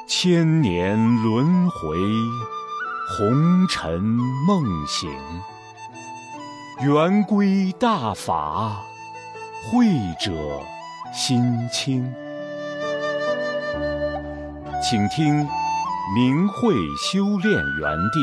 千年轮回，红尘梦醒。圆规大法，慧者心清。请听明慧修炼园地。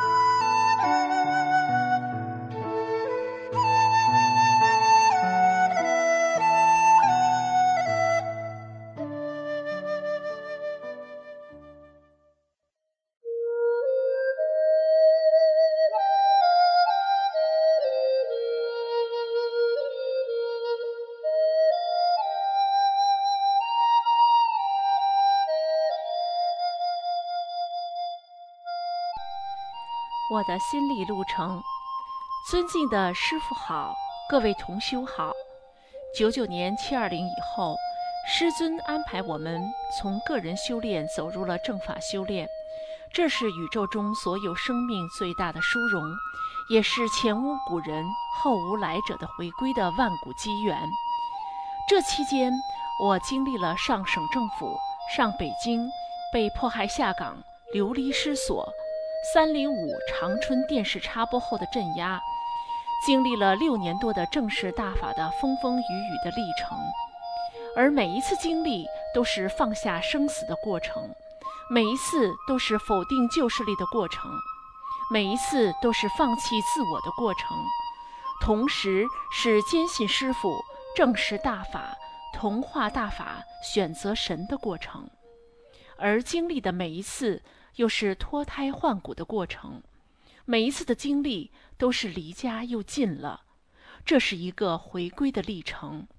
我的心理路程，尊敬的师父好，各位同修好。99年720以后，师尊安排我们从个人修炼走入了正法修炼，这是宇宙中所有生命最大的殊荣，也是前无古人后无来者的回归的万古机缘。这期间，我经历了上省政府、上北京、被迫害下岗、流离失所，305长春电视插播后的镇压，经历了6年多的正式大法的风风雨雨的历程，而每一次经历都是放下生死的过程，每一次都是否定旧势力的过程，每一次都是放弃自我的过程，同时是坚信师父、正视大法、同化大法、选择神的过程，而经历的每一次又是脱胎换骨的过程，每一次的经历都是离家又近了，这是一个回归的历程。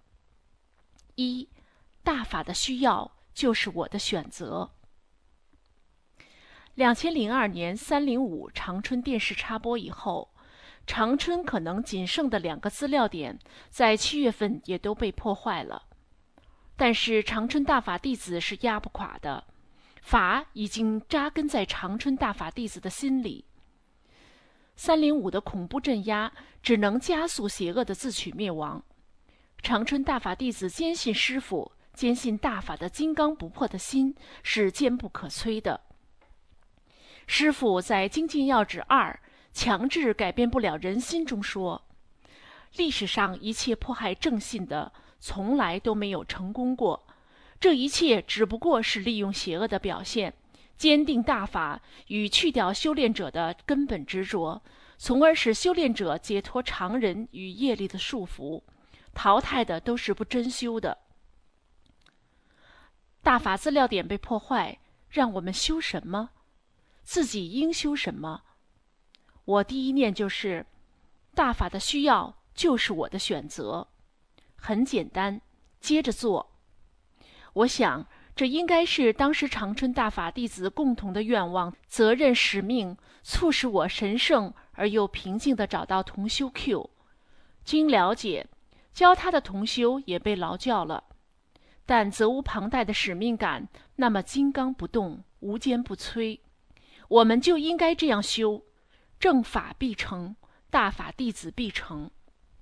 大法的需要就是我的选择。2002年305长春电视插播以后，长春可能仅剩的2个资料点在7月份也都被破坏了，但是长春大法弟子是压不垮的，法已经扎根在长春大法弟子的心里。305的恐怖镇压只能加速邪恶的自取灭亡。长春大法弟子坚信师父、坚信大法的金刚不破的心是坚不可摧的。师父在《精进要旨2强制改变不了人心》中说，历史上一切迫害正信的从来都没有成功过，这一切只不过是利用邪恶的表现，坚定大法与去掉修炼者的根本执着，从而使修炼者解脱常人与业力的束缚，淘汰的都是不真修的。大法资料点被破坏，让我们修什么？自己应修什么？我第一念就是，大法的需要就是我的选择。很简单，接着做。我想，这应该是当时长春大法弟子共同的愿望、责任、使命，促使我神圣而又平静地找到同修 Q。经了解，教他的同修也被劳教了，但责无旁贷的使命感，那么金刚不动，无坚不摧。我们就应该这样修，正法必成，大法弟子必成。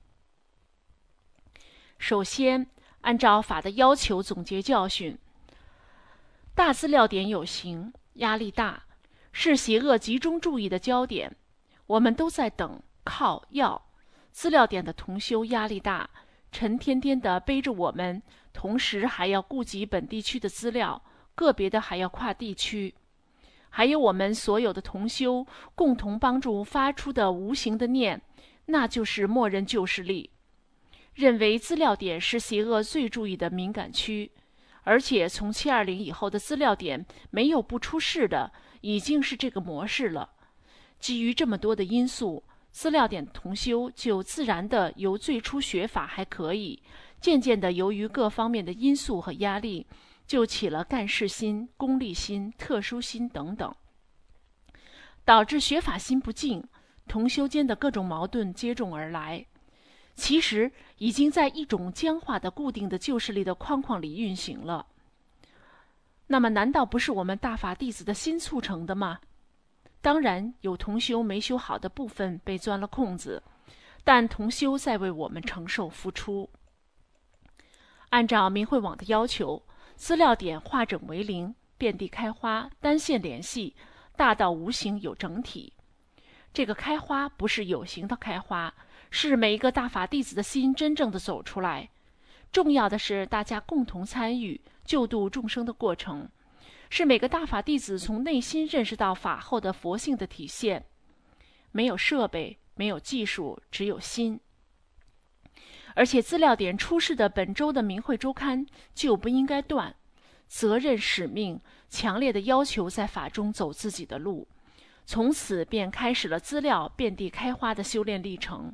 首先，按照法的要求总结教训。大资料点有形，压力大，是邪恶集中注意的焦点。我们都在等、靠、要。资料点的同修压力大，沉甸甸地背着我们，同时还要顾及本地区的资料，个别的还要跨地区。还有我们所有的同修共同帮助发出的无形的念，那就是默认旧势力，认为资料点是邪恶最注意的敏感区，而且从720以后的资料点没有不出事的，已经是这个模式了。基于这么多的因素，资料点同修就自然的由最初学法还可以，渐渐的由于各方面的因素和压力，就起了干事心、功利心、特殊心等等，导致学法心不静，同修间的各种矛盾接踵而来。其实已经在一种僵化的固定的旧势力的框框里运行了。那么难道不是我们大法弟子的心促成的吗？当然有同修没修好的部分被钻了空子，但同修在为我们承受付出。按照明慧网的要求，资料点化整为零， 遍地开花，单线联系，大到无形有整体。这个开花不是有形的开花，是每一个大法弟子的心真正的走出来。重要的是大家共同参与救度众生的过程，是每个大法弟子从内心认识到法后的佛性的体现。没有设备，没有技术，只有心。而且资料点出示的本周的明慧周刊就不应该断，责任使命强烈的要求在法中走自己的路，从此便开始了资料遍地开花的修炼历程。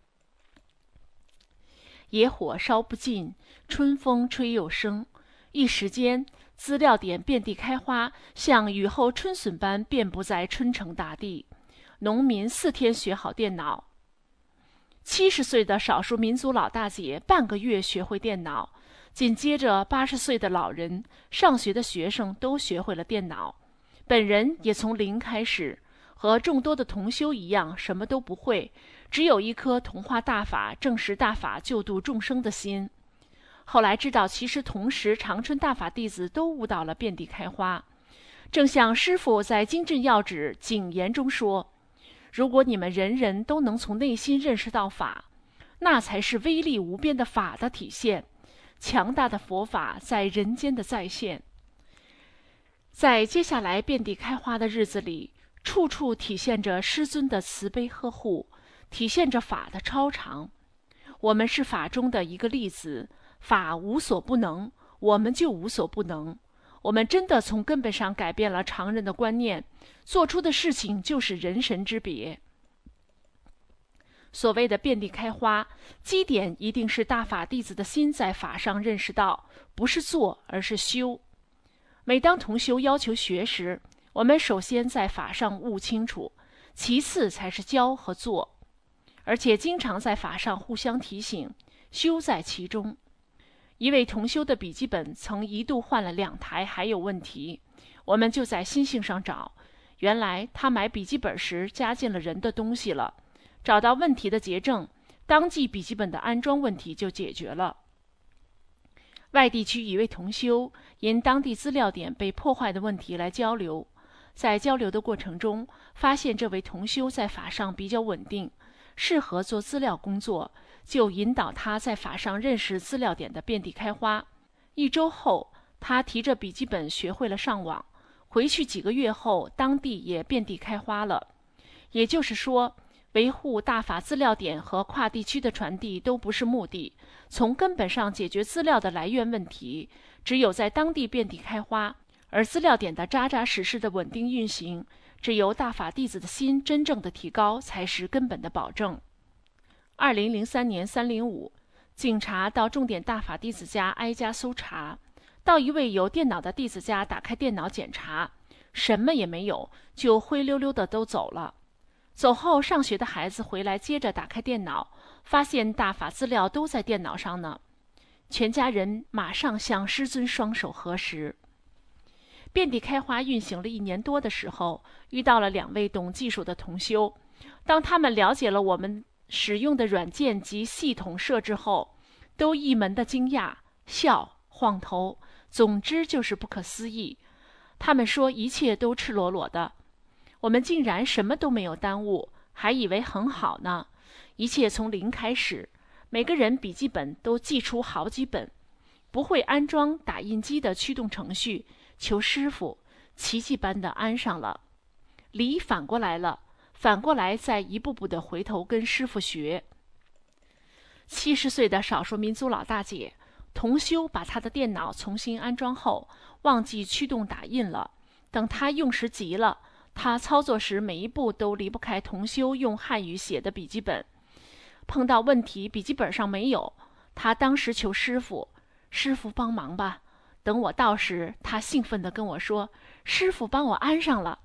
野火烧不尽，春风吹又生，一时间资料点遍地开花，像雨后春笋般遍布在春城大地。农民4天学好电脑，70岁的少数民族老大姐半个月学会电脑，紧接着80岁的老人、上学的学生都学会了电脑，本人也从零开始，和众多的同修一样什么都不会，只有一颗同化大法、证实大法、救度众生的心。后来知道，其实同时长春大法弟子都悟到了遍地开花。正像师父在精进要旨谨言中说，如果你们人人都能从内心认识到法，那才是威力无边的法的体现，强大的佛法在人间的再现。在接下来遍地开花的日子里，处处体现着师尊的慈悲呵护，体现着法的超常。我们是法中的一个粒子，法无所不能，我们就无所不能。我们真的从根本上改变了常人的观念，做出的事情就是人神之别。所谓的遍地开花，基点一定是大法弟子的心在法上认识到，不是做，而是修。每当同修要求学时，我们首先在法上悟清楚，其次才是教和做，而且经常在法上互相提醒，修在其中。一位同修的笔记本曾一度换了2台，还有问题，我们就在心性上找，原来他买笔记本时加进了人的东西了，找到问题的结症，当即笔记本的安装问题就解决了。外地区一位同修因当地资料点被破坏的问题来交流，在交流的过程中，发现这位同修在法上比较稳定，适合做资料工作，就引导他在法上认识资料点的遍地开花。1周后，他提着笔记本学会了上网，回去几个月后，当地也遍地开花了。也就是说，维护大法资料点和跨地区的传递都不是目的，从根本上解决资料的来源问题，只有在当地遍地开花，而资料点的扎扎实实的稳定运行，只有大法弟子的心真正的提高，才是根本的保证。2003年305，警察到重点大法弟子家挨家搜查，到一位有电脑的弟子家打开电脑检查，什么也没有，就灰溜溜的都走了。走后上学的孩子回来接着打开电脑，发现大法资料都在电脑上呢。全家人马上向师尊双手合十。遍地开花运行了1年多的时候，遇到了2位懂技术的同修。当他们了解了我们使用的软件及系统设置后，都一门的惊讶、笑、晃头，总之就是不可思议。他们说一切都赤裸裸的，我们竟然什么都没有耽误，还以为很好呢。一切从零开始，每个人笔记本都寄出好几本，不会安装打印机的驱动程序，求师傅奇迹般的安上了。理反过来了，反过来再一步步的回头跟师傅学。70岁的少数民族老大姐同修把她的电脑重新安装后，忘记驱动打印了。等她用时急了，她操作时每一步都离不开同修用汉语写的笔记本。碰到问题笔记本上没有，她当时求师傅，师傅帮忙吧。等我到时，她兴奋地跟我说，师傅帮我安上了。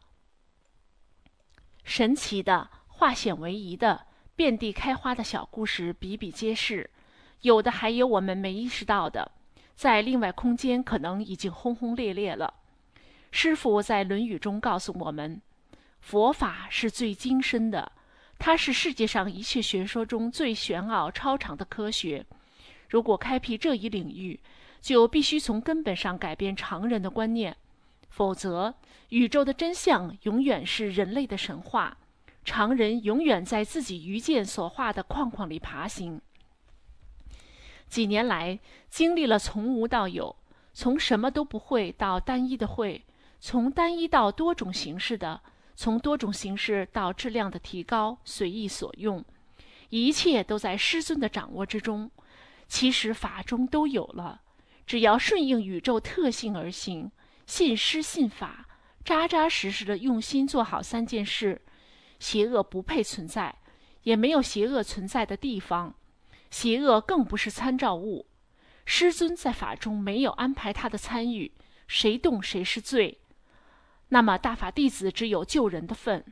神奇的、化险为夷的、遍地开花的小故事比比皆是，有的还有我们没意识到的，在另外空间可能已经轰轰烈烈了。师父在《论语》中告诉我们，佛法是最精深的，它是世界上一切学说中最玄奥超常的科学。如果开辟这一领域，就必须从根本上改变常人的观念， 否则宇宙的真相永远是人类的神话，常人永远在自己愚见所画的框框里爬行。几年来，经历了从无到有，从什么都不会到单一的会，从单一到多种形式的，从多种形式到质量的提高，随意所用，一切都在师尊的掌握之中。其实法中都有了，只要顺应宇宙特性而行，信师信法，扎扎实实的用心做好3件事，邪恶不配存在，也没有邪恶存在的地方，邪恶更不是参照物。师尊在法中没有安排他的参与，谁动谁是罪。那么大法弟子只有救人的份。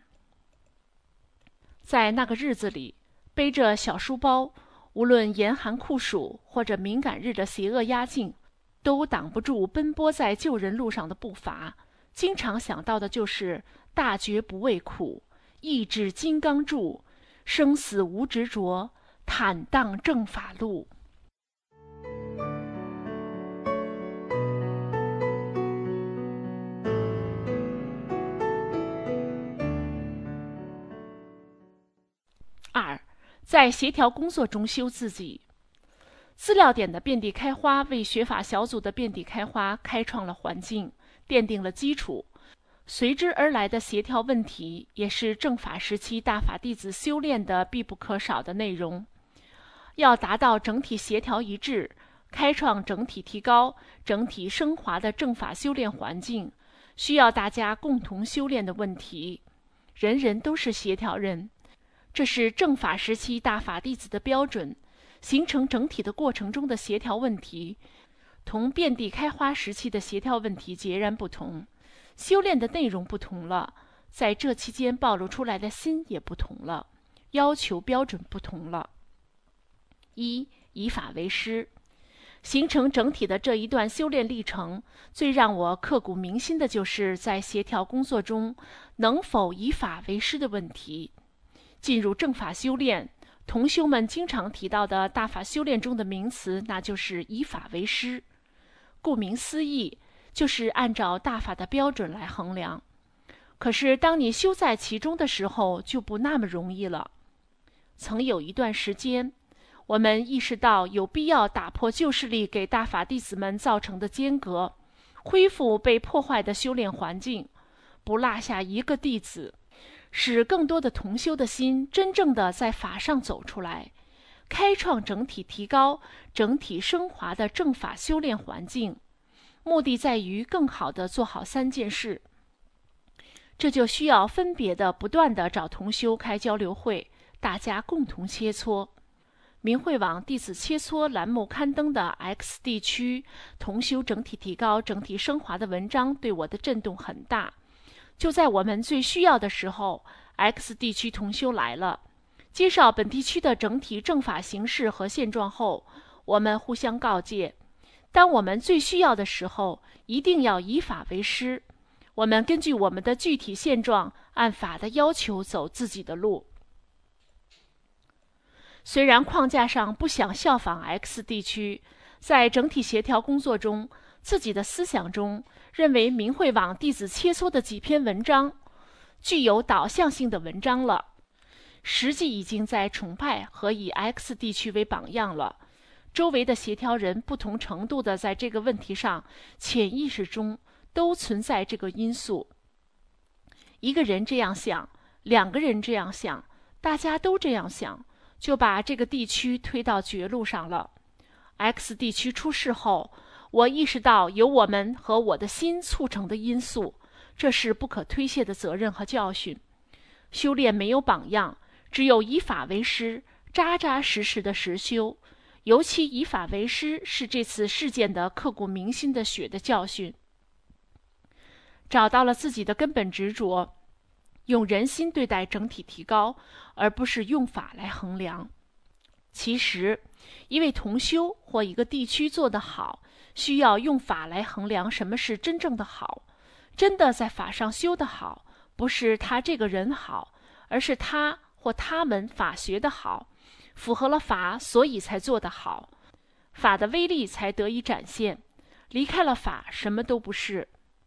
在那个日子里，背着小书包，无论严寒酷暑或者敏感日的邪恶压境，都挡不住奔波在救人路上的步伐。经常想到的就是大觉不畏苦，意志金刚柱，生死无执着，坦荡正法路。2. 在协调工作中修自己。资料点的遍地开花为学法小组的遍地开花开创了环境，奠定了基础。随之而来的协调问题，也是正法时期大法弟子修炼的必不可少的内容。要达到整体协调一致，开创整体提高、整体升华的正法修炼环境，需要大家共同修炼的问题。人人都是协调人，这是正法时期大法弟子的标准。形成整体的过程中的协调问题，同遍地开花时期的协调问题截然不同。修炼的内容不同了，在这期间暴露出来的心也不同了，要求标准不同了。1. 以法为师。形成整体的这一段修炼历程，最让我刻骨铭心的就是在协调工作中能否以法为师的问题。进入正法修炼，同修们经常提到的大法修炼中的名词，那就是以法为师。顾名思义，就是按照大法的标准来衡量。可是当你修在其中的时候，就不那么容易了。曾有一段时间，我们意识到有必要打破旧势力给大法弟子们造成的间隔，恢复被破坏的修炼环境，不落下一个弟子，使更多的同修的心真正的在法上走出来，开创整体提高、整体升华的正法修炼环境，目的在于更好的做好3件事。这就需要分别的不断的找同修开交流会，大家共同切磋。明慧网弟子切磋栏目刊登的 X 地区同修整体提高、整体升华的文章对我的震动很大。就在我们最需要的时候， X 地区同修来了，介绍本地区的整体正法形势和现状后，我们互相告诫，当我们最需要的时候，一定要以法为师，我们根据我们的具体现状，按法的要求走自己的路。虽然框架上不想效仿 X 地区，在整体协调工作中，自己的思想中认为明慧网弟子切磋的几篇文章具有导向性的文章了，实际已经在崇拜和以 X 地区为榜样了。周围的协调人不同程度的在这个问题上潜意识中都存在这个因素。一个人这样想，2个人这样想，大家都这样想，就把这个地区推到绝路上了。X 地区出事后，我意识到有我们和我的心促成的因素，这是不可推卸的责任和教训。修炼没有榜样，只有以法为师，扎扎实实的实修。尤其以法为师是这次事件的刻骨铭心的血的教训。找到了自己的根本执着，用人心对待整体提高，而不是用法来衡量。其实，一位同修或一个地区做得好，需要用法来衡量什么是真正的好。真的在法上修得好，不是他这个人好，而是他或他们法学得好，符合了法，所以才做得好，法的威力才得以展现。离开了法，什么都不是。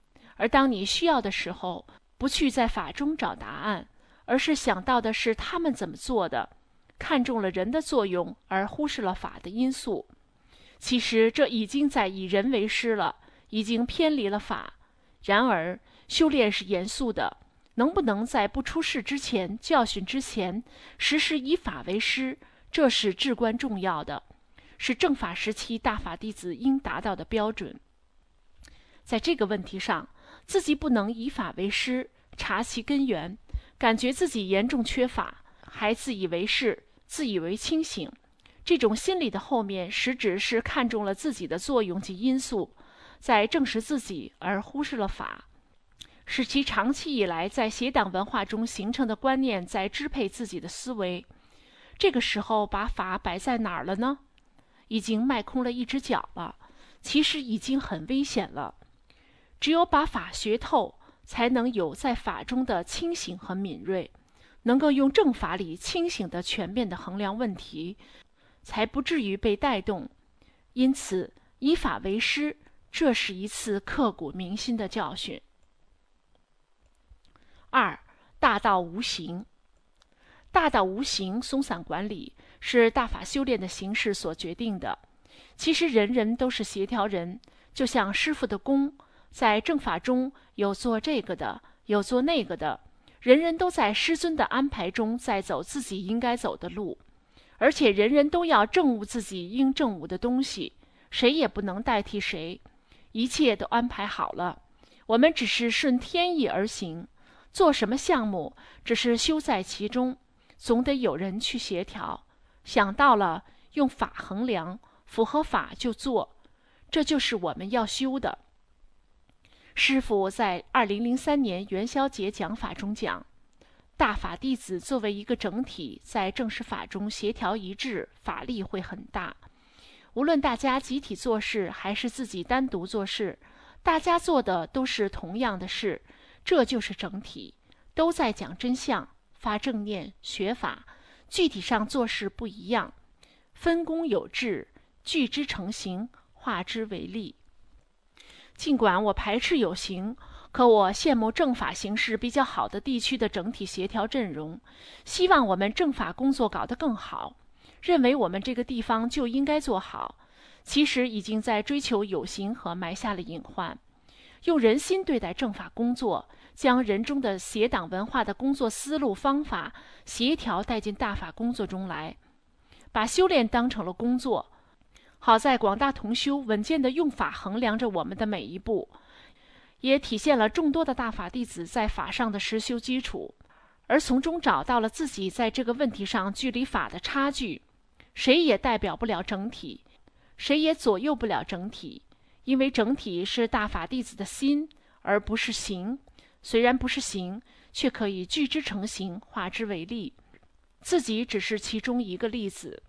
而当你需要的时候，不去在法中找答案，而是想到的是他们怎么做的，看重了人的作用，而忽视了法的因素。其实这已经在以人为师了，已经偏离了法。然而修炼是严肃的，能不能在不出事之前、教训之前，时时以法为师，这是至关重要的，是正法时期大法弟子应达到的标准。在这个问题上，自己不能以法为师，察其根源，感觉自己严重缺法，还自以为是，自以为清醒，这种心理的后面实质是看重了自己的作用及因素，在证实自己而忽视了法，使其长期以来在邪党文化中形成的观念在支配自己的思维。这个时候把法摆在哪儿了呢？已经迈空了一只脚了，其实已经很危险了。只有把法学透，才能有在法中的清醒和敏锐，能够用正法里清醒的全面的衡量问题，才不至于被带动。因此以法为师，这是一次刻骨铭心的教训。2. 大道无形。大道无形松散管理是大法修炼的形式所决定的。其实人人都是协调人，就像师傅的功，在正法中有做这个的，有做那个的，人人都在师尊的安排中在走自己应该走的路，而且人人都要证悟自己应证悟的东西，谁也不能代替谁，一切都安排好了，我们只是顺天意而行，做什么项目只是修在其中，总得有人去协调，想到了用法衡量，符合法就做，这就是我们要修的。师父在2003年元宵节讲法中讲，大法弟子作为一个整体，在正式法中协调一致，法力会很大。无论大家集体做事还是自己单独做事，大家做的都是同样的事，这就是整体，都在讲真相，发正念，学法，具体上做事不一样，分工有致，聚之成形，化之为力。尽管我排斥有形，可我羡慕正法形势比较好的地区的整体协调阵容，希望我们正法工作搞得更好，认为我们这个地方就应该做好，其实已经在追求有形和埋下了隐患。用人心对待正法工作，将人中的邪党文化的工作思路方法协调带进大法工作中来，把修炼当成了工作。好在广大同修稳健地用法衡量着我们的每一步，也体现了众多的大法弟子在法上的实修基础，而从中找到了自己在这个问题上距离法的差距。谁也代表不了整体，谁也左右不了整体，因为整体是大法弟子的心，而不是形。虽然不是形，却可以聚之成形，化之为力。自己只是其中一个例子。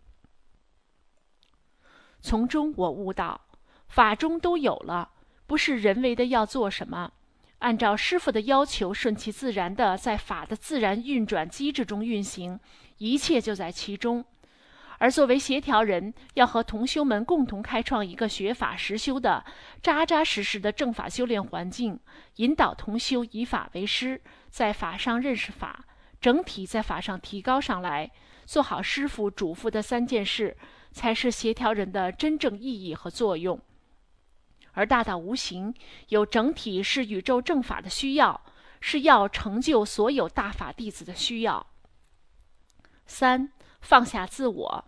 从中我悟到，法中都有了，不是人为的要做什么，按照师父的要求，顺其自然的在法的自然运转机制中运行，一切就在其中。而作为协调人，要和同修们共同开创一个学法实修的扎扎实实的正法修炼环境，引导同修以法为师，在法上认识法，整体在法上提高上来，做好师父嘱咐的3件事，才是协调人的真正意义和作用。而大道无形，有整体是宇宙正法的需要，是要成就所有大法弟子的需要。3. 放下自我。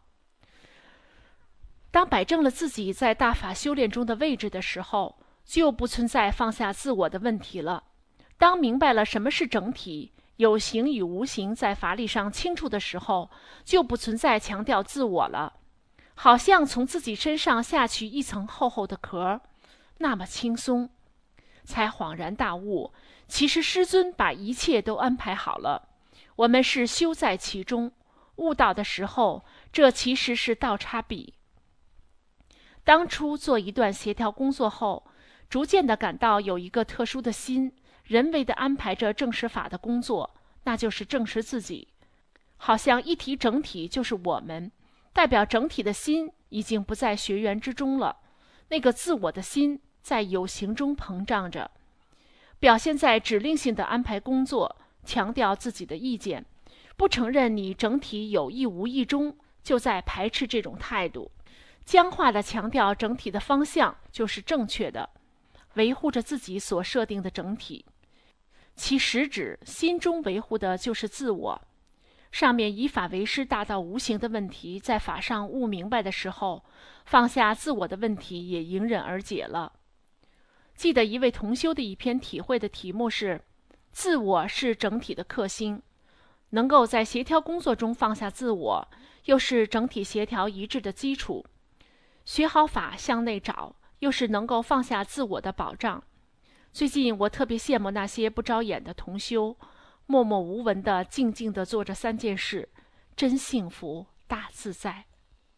当摆正了自己在大法修炼中的位置的时候，就不存在放下自我的问题了。当明白了什么是整体，有形与无形在法理上清楚的时候，就不存在强调自我了，好像从自己身上下去一层厚厚的壳，那么轻松，才恍然大悟，其实师尊把一切都安排好了，我们是修在其中。悟道的时候，这其实是倒插笔。当初做一段协调工作后，逐渐地感到有一个特殊的心，人为地安排着证实法的工作，那就是证实自己。好像一提整体就是我们，代表整体的心已经不在学员之中了，那个自我的心在有形中膨胀着。 表现在指令性的安排工作，强调自己的意见，不承认你整体有意无意中就在排斥这种态度，僵化地强调整体的方向就是正确的，维护着自己所设定的整体，其实质心中维护的就是自我。上面以法为师大到无形的问题，在法上悟明白的时候，放下自我的问题也迎刃而解了。记得一位同修的一篇体会的题目是自我是整体的克星，能够在协调工作中放下自我，又是整体协调一致的基础。学好法向内找，又是能够放下自我的保障。最近我特别羡慕那些不着眼的同修，默默无闻地静静地做着3件事，真幸福大自在。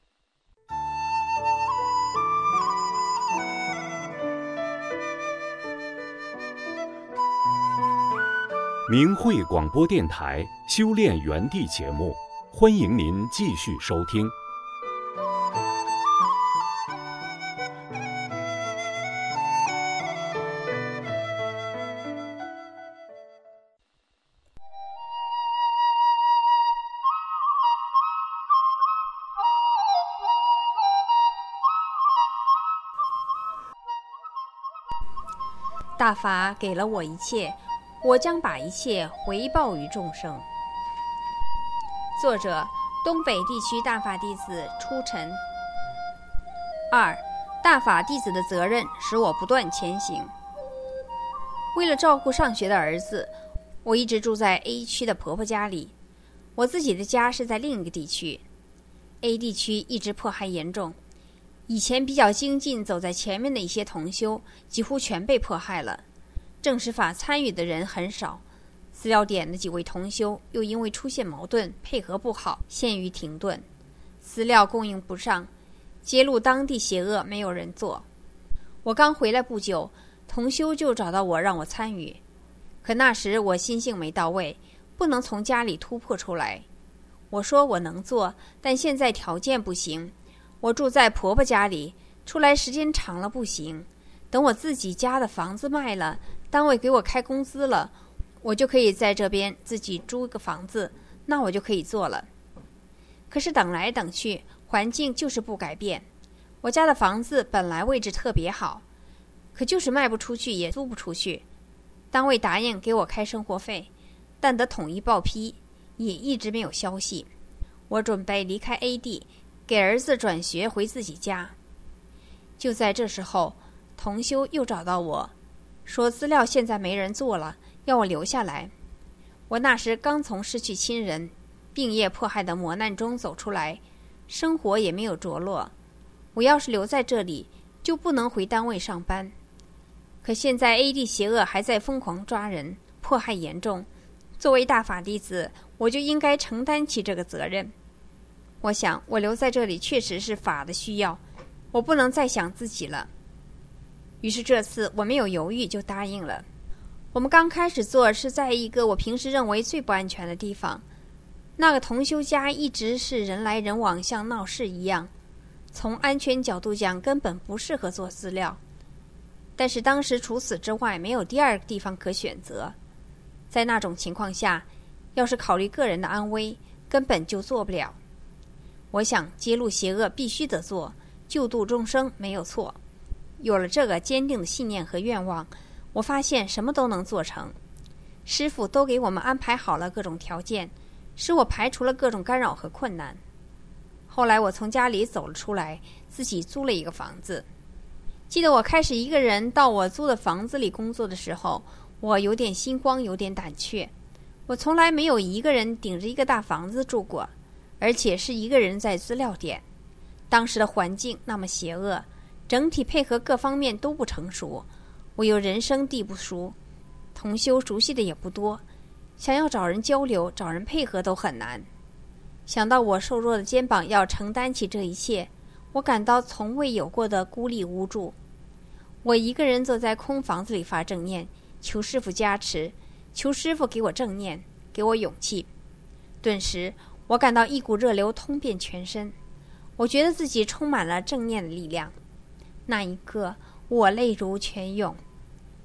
明慧广播电台修炼园地节目，欢迎您继续收听。 大法给了我一切，我将把一切回报于众生。作者：东北地区大法弟子初晨。2. 大法弟子的责任使我不断前行。为了照顾上学的儿子，我一直住在 A 区的婆婆家里，我自己的家是在另一个地区。A 地区一直迫害严重，以前比较精进走在前面的一些同修几乎全被迫害了，正实法参与的人很少，资料点的几位同修又因为出现矛盾配合不好，陷于停顿，资料供应不上，揭露当地邪恶没有人做。我刚回来不久，同修就找到我让我参与，可那时我心性没到位，不能从家里突破出来。我说我能做，但现在条件不行，我住在婆婆家里，出来时间长了不行，等我自己家的房子卖了，单位给我开工资了，我就可以在这边自己租个房子，那我就可以做了。可是等来等去，环境就是不改变。我家的房子本来位置特别好，可就是卖不出去也租不出去。单位答应给我开生活费，但得统一报批，也一直没有消息。我准备离开 A 地，给儿子转学回自己家。就在这时候，同修又找到我，说资料现在没人做了，要我留下来。我那时刚从失去亲人、病业迫害的磨难中走出来，生活也没有着落。我要是留在这里，就不能回单位上班。可现在 A 地邪恶还在疯狂抓人，迫害严重。作为大法弟子，我就应该承担起这个责任。我想，我留在这里确实是法的需要，我不能再想自己了。于是这次我没有犹豫就答应了。我们刚开始做是在一个我平时认为最不安全的地方，那个同修家一直是人来人往，像闹市一样，从安全角度讲根本不适合做资料。但是当时除此之外没有第二个地方可选择，在那种情况下，要是考虑个人的安危，根本就做不了。我想揭露邪恶必须得做，救度众生没有错。有了这个坚定的信念和愿望，我发现什么都能做成。师父都给我们安排好了各种条件，使我排除了各种干扰和困难。后来我从家里走了出来，自己租了一个房子。记得我开始一个人到我租的房子里工作的时候，我有点心慌，有点胆怯。我从来没有一个人顶着一个大房子住过，而且是一个人在资料点。当时的环境那么邪恶，整体配合各方面都不成熟，我又人生地不熟，同修熟悉的也不多，想要找人交流、找人配合都很难。想到我瘦弱的肩膀要承担起这一切，我感到从未有过的孤立无助。我一个人坐在空房子里发正念，求师父加持，求师父给我正念，给我勇气。顿时我感到一股热流通遍全身，我觉得自己充满了正念的力量。那一刻我泪如泉涌，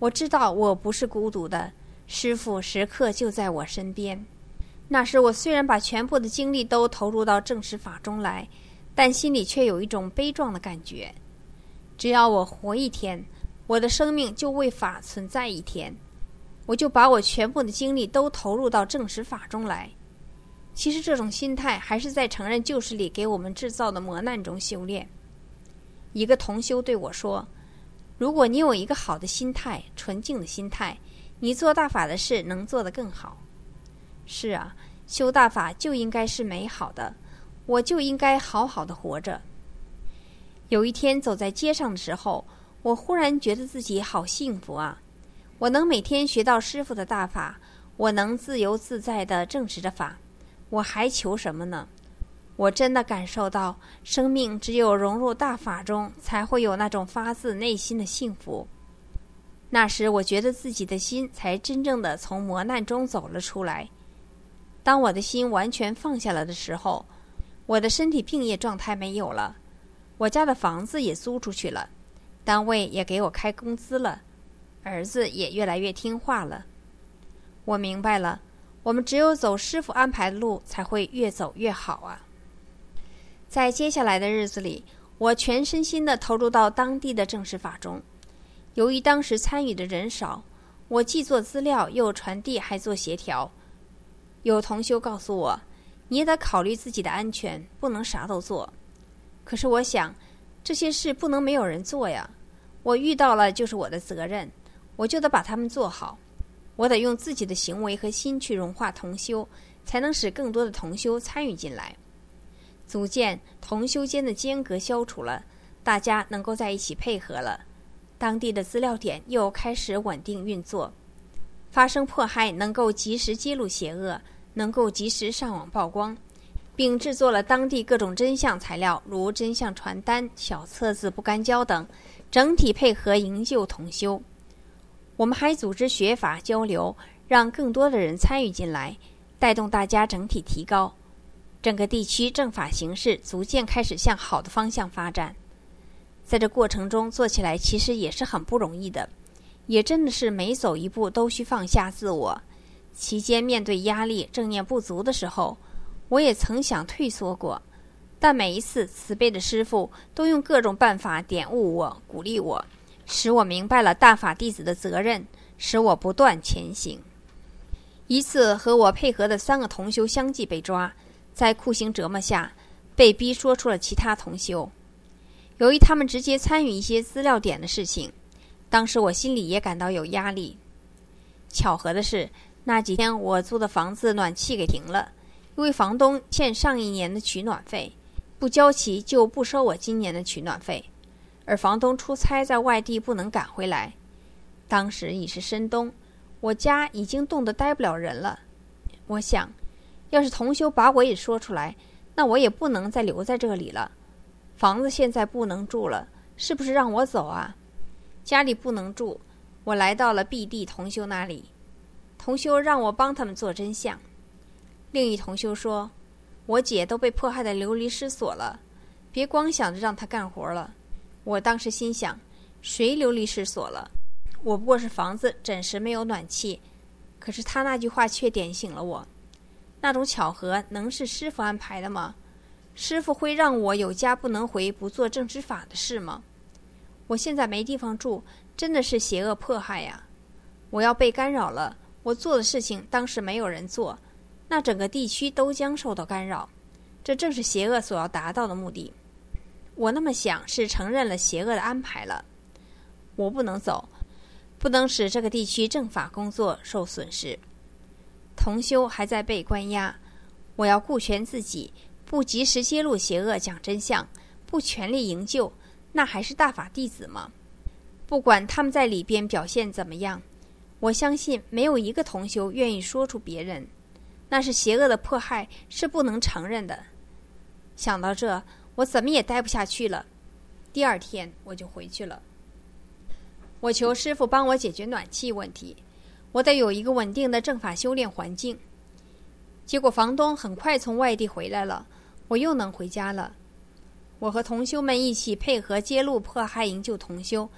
我知道我不是孤独的，师父时刻就在我身边。那时我虽然把全部的精力都投入到正实法中来，但心里却有一种悲壮的感觉。只要我活一天，我的生命就为法存在一天，我就把我全部的精力都投入到正实法中来。其实这种心态还是在承认旧世里给我们制造的磨难中修炼。一个同修对我说，如果你有一个好的心态，纯净的心态，你做大法的事能做得更好。是啊，修大法就应该是美好的，我就应该好好的活着。有一天走在街上的时候，我忽然觉得自己好幸福啊！我能每天学到师父的大法，我能自由自在地正直着法，我还求什么呢？我真的感受到生命只有融入大法中，才会有那种发自内心的幸福。那时我觉得自己的心才真正的从磨难中走了出来。当我的心完全放下了的时候，我的身体病业状态没有了，我家的房子也租出去了，单位也给我开工资了，儿子也越来越听话了。我明白了，我们只有走师父安排的路，才会越走越好啊！在接下来的日子里，我全身心地投入到当地的正实法中。由于当时参与的人少，我既做资料，又传递，还做协调。有同修告诉我，你也得考虑自己的安全，不能啥都做。可是我想，这些事不能没有人做呀，我遇到了就是我的责任，我就得把它们做好。我得用自己的行为和心去融化同修，才能使更多的同修参与进来。逐渐同修间的间隔消除了，大家能够在一起配合了，当地的资料点又开始稳定运作，发生迫害能够及时揭露邪恶，能够及时上网曝光，并制作了当地各种真相材料，如真相传单、小册子、不干胶等，整体配合营救同修。我们还组织学法交流，让更多的人参与进来，带动大家整体提高。整个地区正法形势逐渐开始向好的方向发展。在这过程中做起来其实也是很不容易的，也真的是每走一步都需放下自我。期间面对压力、正念不足的时候，我也曾想退缩过，但每一次慈悲的师父都用各种办法点悟我、鼓励我，使我明白了大法弟子的责任，使我不断前行。一次和我配合的3个同修相继被抓，在酷刑折磨下被逼说出了其他同修。由于他们直接参与一些资料点的事情，当时我心里也感到有压力。巧合的是，那几天我租的房子暖气给停了，因为房东欠上一年的取暖费，不交齐就不收我今年的取暖费，而房东出差在外地不能赶回来。当时已是深冬，我家已经冻得待不了人了。我想，要是同修把我也说出来，那我也不能再留在这里了。房子现在不能住了，是不是让我走啊？家里不能住，我来到了毕地同修那里，同修让我帮他们做真相。另一同修说，我姐都被迫害得流离失所了，别光想着让她干活了。我当时心想，谁流离失所了？我不过是房子暂时没有暖气，可是他那句话却点醒了我。那种巧合能是师父安排的吗？师父会让我有家不能回，不做正知法的事吗？我现在没地方住，真的是邪恶迫害呀！我要被干扰了，我做的事情当时没有人做，那整个地区都将受到干扰，这正是邪恶所要达到的目的。我那么想是承认了邪恶的安排了。我不能走，不能使这个地区正法工作受损失。同修还在被关押，我要顾全自己，不及时揭露邪恶讲真相，不全力营救，那还是大法弟子吗？不管他们在里边表现怎么样，我相信没有一个同修愿意说出别人，那是邪恶的迫害，是不能承认的。想到这，我怎么也待不下去了。第2天我就回去了。我求师父帮我解决暖气问题，我得有一个稳定的正法修炼环境。结果房东很快从外地回来了，我又能回家了。我和同修们一起配合揭露迫害营救同修，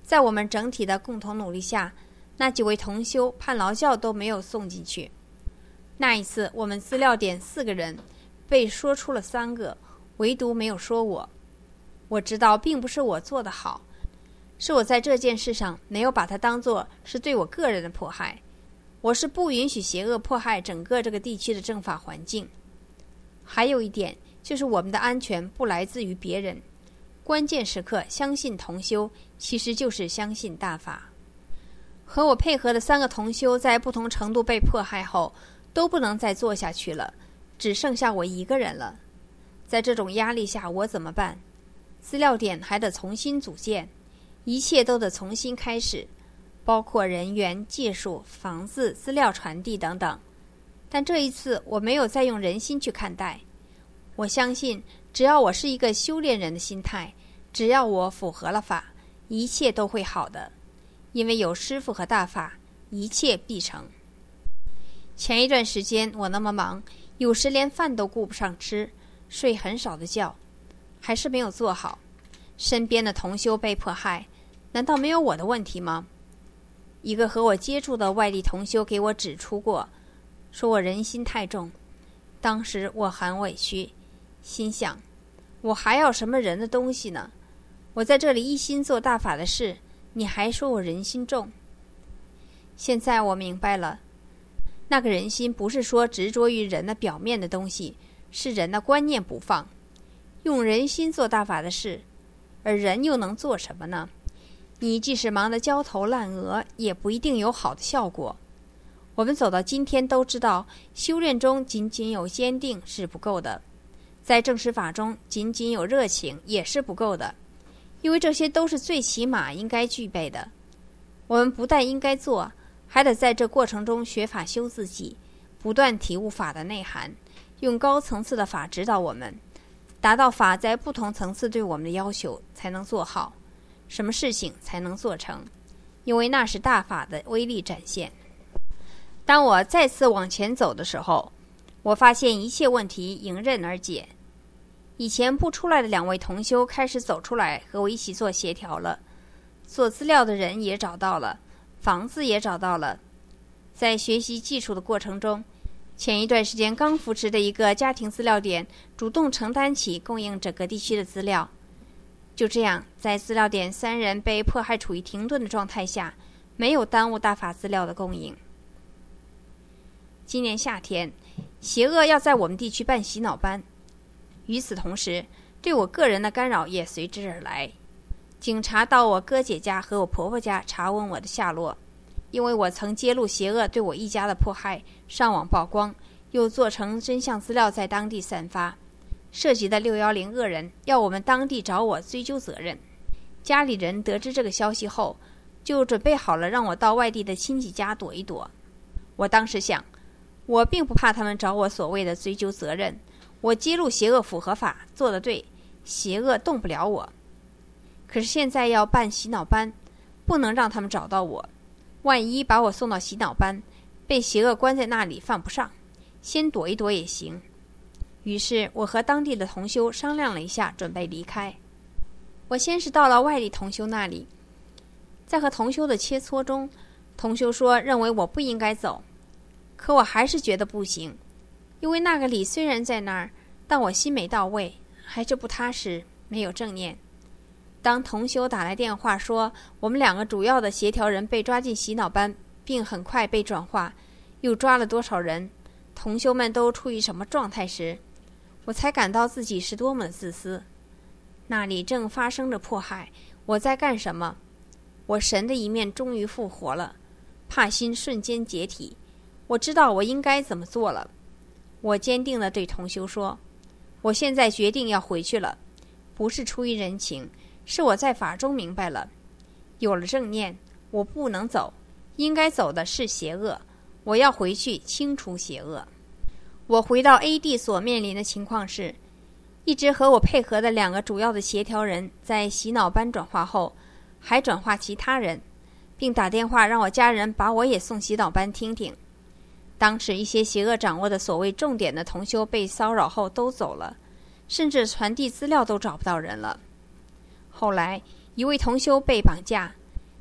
在我们整体的共同努力下，那几位同修盼劳教都没有送进去。那一次我们资料点4个人，被说出了3个，唯独没有说我。我知道并不是我做得好，是我在这件事上没有把它当作是对我个人的迫害。我是不允许邪恶迫害整个这个地区的正法环境。还有一点，就是我们的安全不来自于别人。关键时刻相信同修，其实就是相信大法。和我配合的3个同修在不同程度被迫害后，都不能再做下去了，只剩下我一个人了。在这种压力下，我怎么办？资料点还得重新组建，一切都得重新开始，包括人员、技术、房子、资料传递等等。但这一次我没有再用人心去看待。我相信只要我是一个修炼人的心态，只要我符合了法，一切都会好的。因为有师父和大法，一切必成。前一段时间我那么忙，有时连饭都顾不上吃，睡很少的觉，还是没有做好。身边的同修被迫害，难道没有我的问题吗？一个和我接触的外地同修给我指出过，说我人心太重。当时我很委屈，心想我还要什么人的东西呢？我在这里一心做大法的事，你还说我人心重。现在我明白了，那个人心不是说执着于人的表面的东西，是人的观念不放，用人心做大法的事。而人又能做什么呢？你即使忙得焦头烂额，也不一定有好的效果。我们走到今天都知道，修炼中仅仅有坚定是不够的，在正实法中仅仅有热情也是不够的，因为这些都是最起码应该具备的。我们不但应该做，还得在这过程中学法修自己，不断体悟法的内涵，用高层次的法指导我们，达到法在不同层次对我们的要求，才能做好，什么事情才能做成，因为那是大法的威力展现。当我再次往前走的时候，我发现一切问题迎刃而解。以前不出来的2位同修开始走出来和我一起做协调了，做资料的人也找到了，房子也找到了。在学习技术的过程中，前一段时间刚扶持的一个家庭资料点主动承担起供应整个地区的资料。就这样，在资料点3人被迫害处于停顿的状态下，没有耽误大法资料的供应。今年夏天，邪恶要在我们地区办洗脑班，与此同时，对我个人的干扰也随之而来。警察到我哥姐家和我婆婆家查问我的下落，因为我曾揭露邪恶对我一家的迫害，上网曝光，又做成真相资料在当地散发，涉及的610恶人要我们当地找我追究责任。家里人得知这个消息后，就准备好了让我到外地的亲戚家躲一躲。我当时想，我并不怕他们找我所谓的追究责任，我揭露邪恶符合法，做得对，邪恶动不了我。可是现在要办洗脑班，不能让他们找到我，万一把我送到洗脑班，被邪恶关在那里犯不上，先躲一躲也行。于是我和当地的同修商量了一下，准备离开。我先是到了外地同修那里，在和同修的切磋中，同修说认为我不应该走，可我还是觉得不行，因为那个理虽然在那儿，但我心没到位，还是不踏实，没有正念。当同修打来电话说我们2个主要的协调人被抓进洗脑班，并很快被转化，又抓了多少人，同修们都处于什么状态时，我才感到自己是多么的自私。那里正发生着迫害，我在干什么？我神的一面终于复活了，怕心瞬间解体，我知道我应该怎么做了。我坚定地对同修说，我现在决定要回去了，不是出于人情，是我在法中明白了，有了正念，我不能走，应该走的是邪恶，我要回去清除邪恶。我回到 A 地所面临的情况是，一直和我配合的2个主要的协调人在洗脑班转化后，还转化其他人，并打电话让我家人把我也送洗脑班听听。当时一些邪恶掌握的所谓重点的同修被骚扰后都走了，甚至传递资料都找不到人了。后来一位同修被绑架，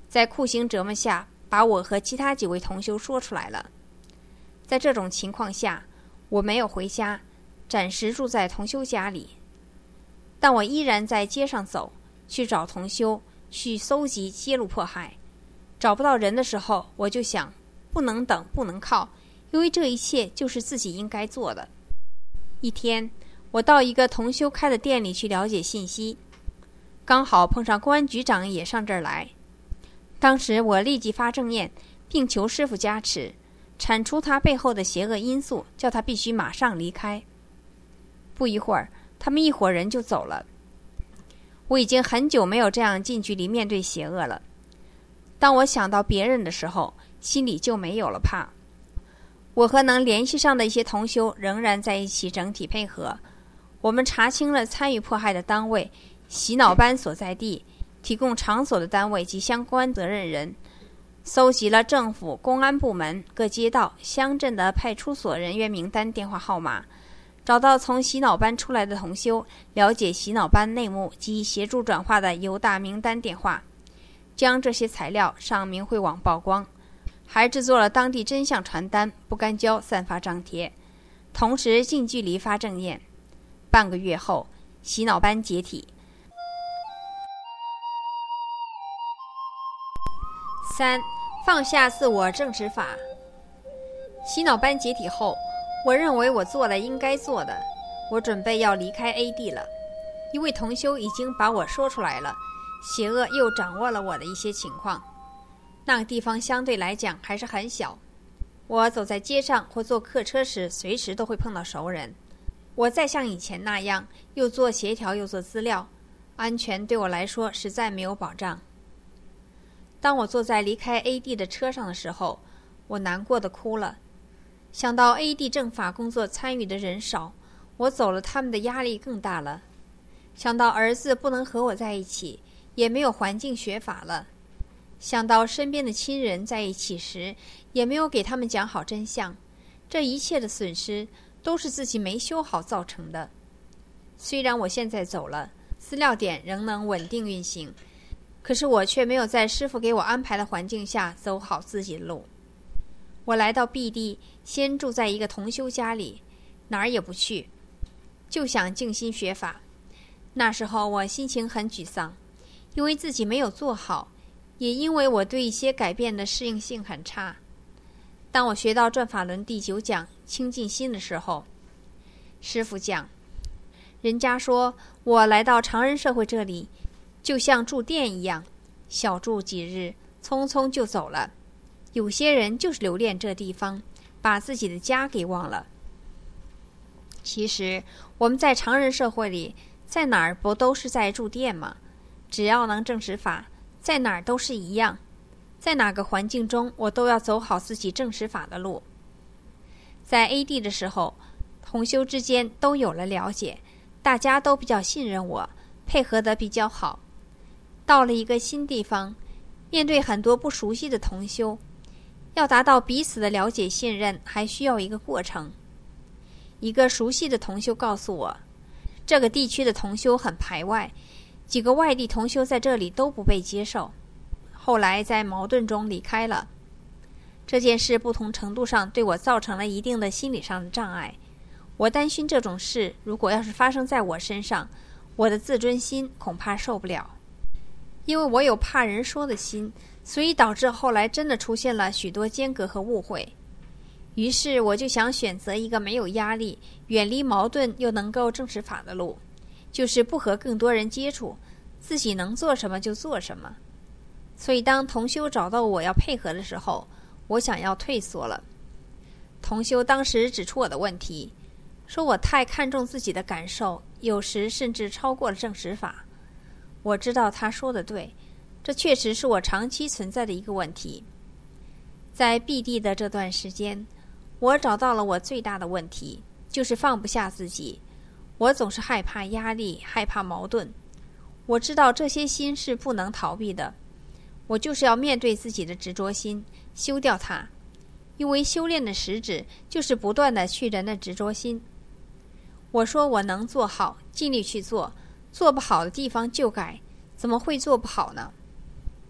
在酷刑折磨下，把我和其他几位同修说出来了。在这种情况下，我没有回家，暂时住在同修家里。但我依然在街上走，去找同修，去搜集揭露迫害。找不到人的时候，我就想，不能等，不能靠，因为这一切就是自己应该做的。一天，我到一个同修开的店里去了解信息，刚好碰上公安局长也上这儿来。当时我立即发正念，并求师父加持，铲除他背后的邪恶因素，叫他必须马上离开。不一会儿，他们一伙人就走了。我已经很久没有这样近距离面对邪恶了。当我想到别人的时候，心里就没有了怕。我和能联系上的一些同修仍然在一起整体配合。我们查清了参与迫害的单位、洗脑班所在地、提供场所的单位及相关责任人，搜集了政府、公安部门、各街道、乡镇的派出所人员名单、电话号码，找到从洗脑班出来的同修，了解洗脑班内幕及协助转化的犹大名单电话，将这些材料上明慧网曝光，还制作了当地真相传单、不干胶散发张贴，同时近距离发正念。半个月后，洗脑班解体。3. 放下自我正直法。洗脑班解体后，我认为我做了应该做的，我准备要离开 AD 了。一位同修已经把我说出来了，邪恶又掌握了我的一些情况。那个地方相对来讲还是很小，我走在街上或坐客车时，随时都会碰到熟人。我再像以前那样，又做协调又做资料，安全对我来说实在没有保障。当我坐在离开 AD 的车上的时候，我难过的哭了。想到 AD 正法工作参与的人少，我走了，他们的压力更大了。想到儿子不能和我在一起，也没有环境学法了。想到身边的亲人在一起时，也没有给他们讲好真相，这一切的损失都是自己没修好造成的。虽然我现在走了，资料点仍能稳定运行，可是我却没有在师父给我安排的环境下走好自己的路。我来到 B 地，先住在一个同修家里，哪儿也不去，就想静心学法。那时候我心情很沮丧，因为自己没有做好，也因为我对一些改变的适应性很差。当我学到转法轮第9讲清净心的时候，师父讲，人家说我来到常人社会这里就像住店一样，小住几日，匆匆就走了。有些人就是留恋这地方，把自己的家给忘了。其实我们在常人社会里，在哪儿不都是在住店吗？只要能证实法，在哪儿都是一样。在哪个环境中，我都要走好自己证实法的路。在 AD 的时候，同修之间都有了了解，大家都比较信任我，配合得比较好。到了一个新地方，面对很多不熟悉的同修，要达到彼此的了解信任，还需要一个过程。一个熟悉的同修告诉我，这个地区的同修很排外，几个外地同修在这里都不被接受，后来在矛盾中离开了。这件事不同程度上对我造成了一定的心理上的障碍。我担心这种事如果要是发生在我身上，我的自尊心恐怕受不了。因为我有怕人说的心，所以导致后来真的出现了许多间隔和误会。于是我就想选择一个没有压力、远离矛盾又能够证实法的路，就是不和更多人接触，自己能做什么就做什么。所以当同修找到我要配合的时候，我想要退缩了。同修当时指出我的问题，说我太看重自己的感受，有时甚至超过了证实法。我知道他说的对，这确实是我长期存在的一个问题。在 B 地的这段时间，我找到了我最大的问题，就是放不下自己。我总是害怕压力，害怕矛盾。我知道这些心是不能逃避的，我就是要面对自己的执着心，修掉它。因为修炼的实质就是不断的去人的执着心。我说我能做好，尽力去做，做不好的地方就改，怎么会做不好呢？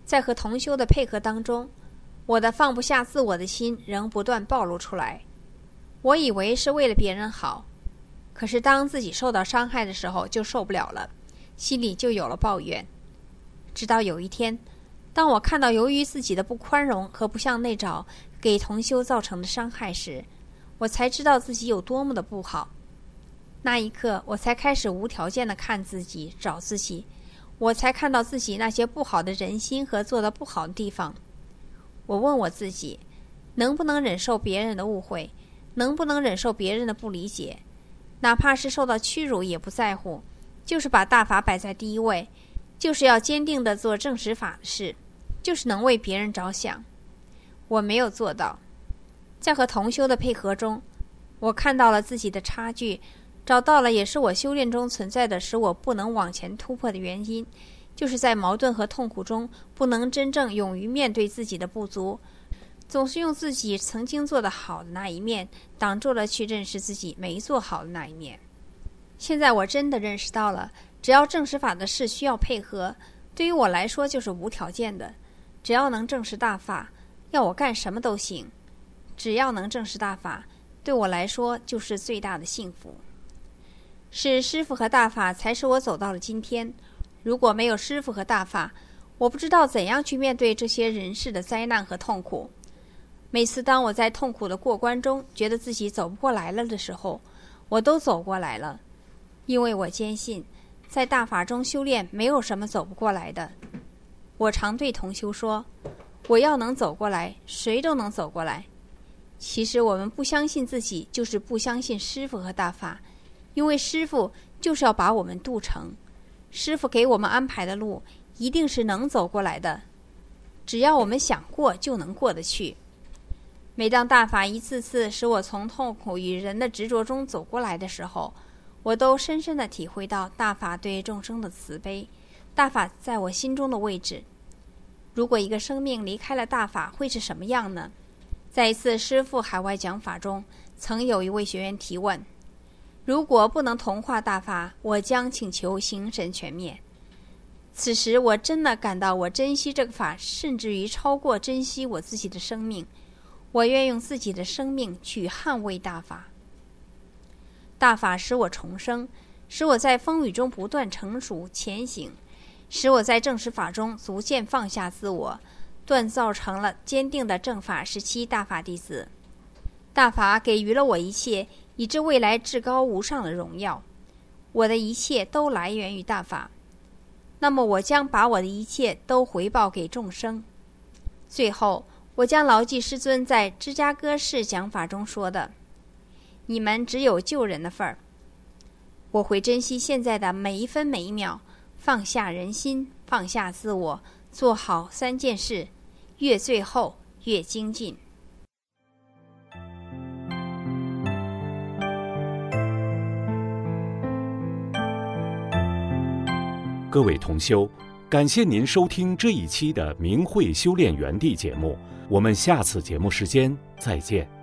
在和同修的配合当中，我的放不下自我的心仍不断暴露出来。我以为是为了别人好，可是当自己受到伤害的时候就受不了了，心里就有了抱怨。直到有一天，当我看到由于自己的不宽容和不向内找给同修造成的伤害时，我才知道自己有多么的不好。那一刻，我才开始无条件的看自己，找自己，我才看到自己那些不好的人心和做的不好的地方。我问我自己，能不能忍受别人的误会，能不能忍受别人的不理解，哪怕是受到屈辱也不在乎，就是把大法摆在第一位，就是要坚定地做正实法的事，就是能为别人着想。我没有做到。在和同修的配合中，我看到了自己的差距，找到了也是我修炼中存在的使我不能往前突破的原因，就是在矛盾和痛苦中不能真正勇于面对自己的不足，总是用自己曾经做得好的那一面挡住了去认识自己没做好的那一面。现在我真的认识到了，只要正实法的事需要配合，对于我来说就是无条件的。只要能正视大法，要我干什么都行。只要能正视大法，对我来说就是最大的幸福。是师父和大法才使我走到了今天。如果没有师父和大法，我不知道怎样去面对这些人世的灾难和痛苦。每次当我在痛苦的过关中觉得自己走不过来了的时候，我都走过来了，因为我坚信在大法中修炼没有什么走不过来的。我常对同修说，我要能走过来，谁都能走过来。其实我们不相信自己，就是不相信师父和大法，因为师父就是要把我们渡成，师父给我们安排的路一定是能走过来的，只要我们想过就能过得去。每当大法一次次使我从痛苦与人的执着中走过来的时候，我都深深地体会到大法对众生的慈悲，大法在我心中的位置。如果一个生命离开了大法，会是什么样呢？在一次师父海外讲法中，曾有一位学员提问，如果不能同化大法，我将请求形神全灭。此时我真的感到我珍惜这个法，甚至于超过珍惜我自己的生命。我愿用自己的生命去捍卫大法。大法使我重生，使我在风雨中不断成熟前行，使我在正实法中逐渐放下自我，锻造成了坚定的正法17大法弟子。大法给予了我一切，以致未来至高无上的荣耀。我的一切都来源于大法，那么我将把我的一切都回报给众生。最后，我将牢记师尊在芝加哥市讲法中说的，你们只有救人的份儿。我会珍惜现在的每一分每一秒，放下人心，放下自我，做好3件事，越最后越精进。 各位同修，感谢您收听这一期的明慧修炼园地节目，我们下次节目时间再见。